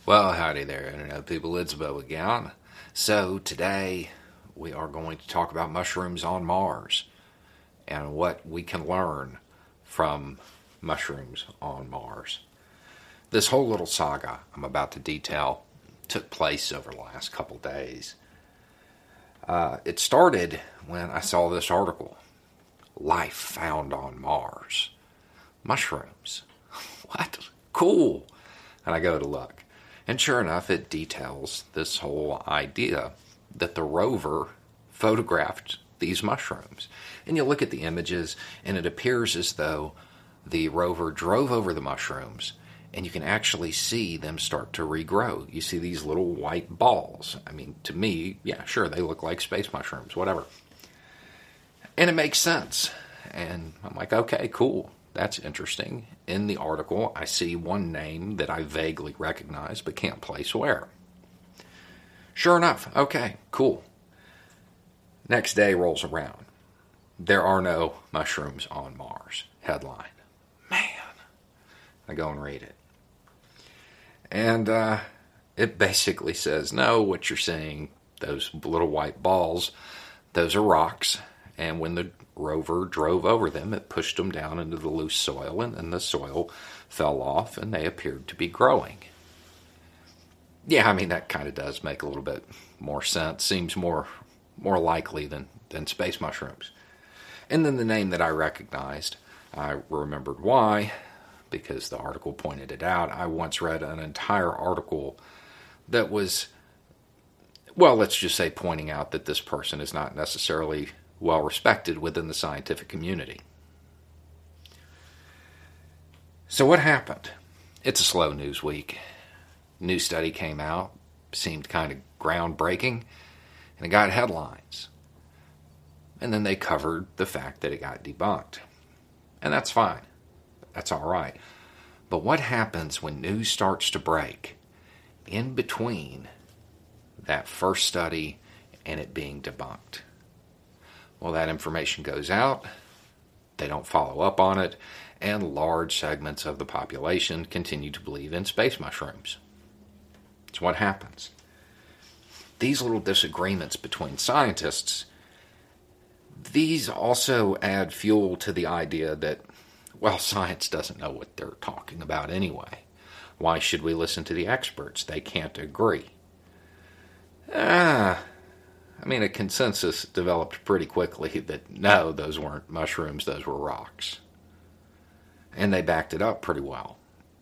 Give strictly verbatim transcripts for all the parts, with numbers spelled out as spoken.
Well, howdy there, Internet people. It's Bo again. So, today we are going to talk about mushrooms on Mars and what we can learn from mushrooms on Mars. This whole little saga I'm about to detail took place over the last couple days. Uh, it started when I saw this article, Life Found on Mars. Mushrooms. What? Cool. And I go to look. And sure enough, it details this whole idea that the rover photographed these mushrooms. And you look at the images, and it appears as though the rover drove over the mushrooms, and you can actually see them start to regrow. You see these little white balls. I mean, to me, yeah, sure, they look like space mushrooms, whatever. And it makes sense. And I'm like, okay, cool. That's interesting. In the article, I see one name that I vaguely recognize but can't place where. Sure enough, okay, cool. Next day rolls around. There are no mushrooms on Mars. Headline. Man. I go and read it. And uh, it basically says, no, what you're seeing, those little white balls, those are rocks. And when the rover drove over them, it pushed them down into the loose soil, and then the soil fell off, and they appeared to be growing. Yeah, I mean, that kind of does make a little bit more sense. Seems more more likely than, than space mushrooms. And then the name that I recognized, I remembered why, because the article pointed it out. I once read an entire article that was, well, let's just say pointing out that this person is not necessarily well respected within the scientific community. So what happened? It's a slow news week. New study came out, seemed kind of groundbreaking, and it got headlines. And then they covered the fact that it got debunked. And that's fine. That's all right. But what happens when news starts to break in between that first study and it being debunked? Well, that information goes out, they don't follow up on it, and large segments of the population continue to believe in space mushrooms. It's what happens. These little disagreements between scientists, these also add fuel to the idea that, well, science doesn't know what they're talking about anyway. Why should we listen to the experts? They can't agree. Ah... I mean, a consensus developed pretty quickly that no, those weren't mushrooms, those were rocks. And they backed it up pretty well.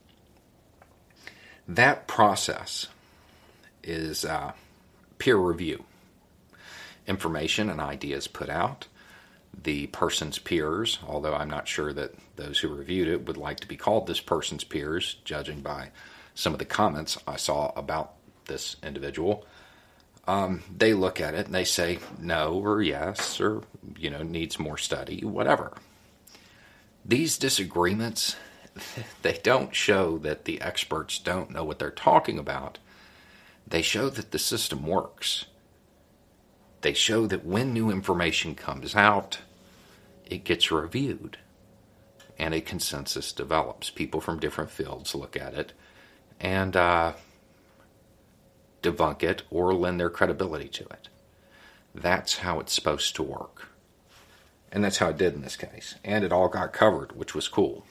That process is uh, peer review. Information and ideas put out. The person's peers, although I'm not sure that those who reviewed it would like to be called this person's peers, judging by some of the comments I saw about this individual. Um, they look at it and they say no or yes or, you know, needs more study, whatever. These disagreements, they don't show that the experts don't know what they're talking about. They show that the system works. They show that when new information comes out, it gets reviewed and a consensus develops. People from different fields look at it and, uh, debunk it or lend their credibility to it. That's how it's supposed to work. And that's how it did in this case. And it all got covered, which was cool.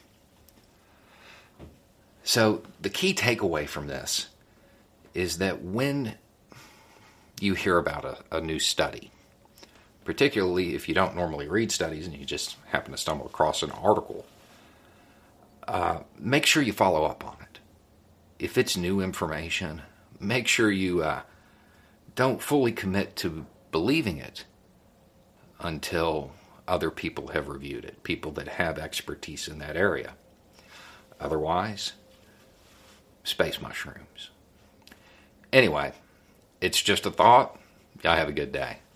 So the key takeaway from this is that when you hear about a, a new study, particularly if you don't normally read studies and you just happen to stumble across an article, uh, make sure you follow up on it. If it's new information, make sure you uh, don't fully commit to believing it until other people have reviewed it, people that have expertise in that area. Otherwise, space mushrooms. Anyway, it's just a thought. Y'all have a good day.